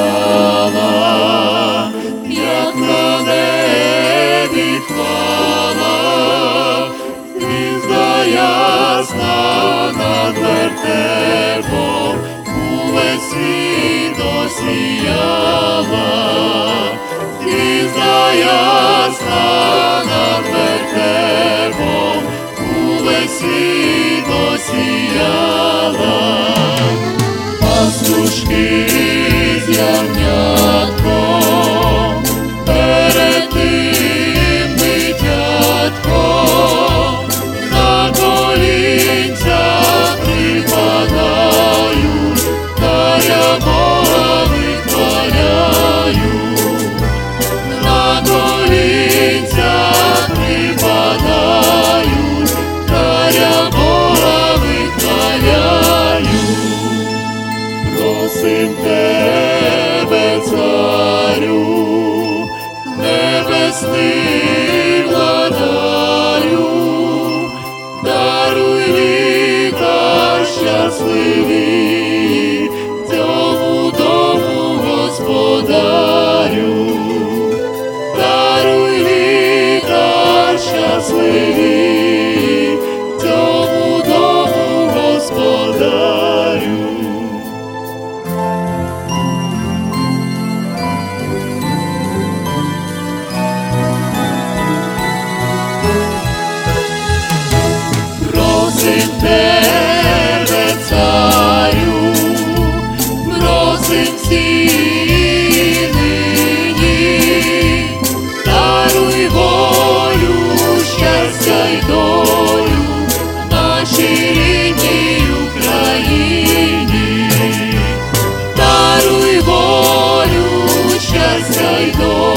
засіяла, як на небі хвала, звізда ясна над вертепом увесь світ осіяла, звізда ясна над вертепом увесь світ осіяла. Пастушки з ягнятком перед тим дитятком на колінця припадають, Царя Бога вихваляють, на колінця припадають, Царя Бога вихваляють. Просим тебе, Царю, небесний владарю, даруй віка щасливі цьому дому господарю, даруй віка щасливі цьому дому господарю. Просим тебе, Царю, просим всі нині, даруй волю, щастя й долю нашій рідній Україні, даруй волю, щастя й долю